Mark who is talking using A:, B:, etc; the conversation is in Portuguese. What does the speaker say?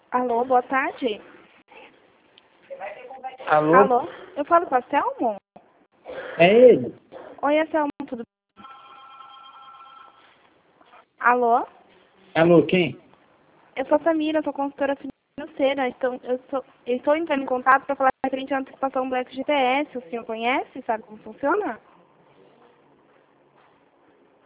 A: Alô, boa tarde.
B: Alô?
A: Alô, eu falo com a Selmo?
B: É ele?
A: Oi, Selmo, tudo bem? Alô?
B: Alô, quem?
A: Eu sou a Samira, sou consultora financeira. Eu estou entrando em contato para falar referente à antecipação do FGTS. O senhor conhece? Sabe como funciona?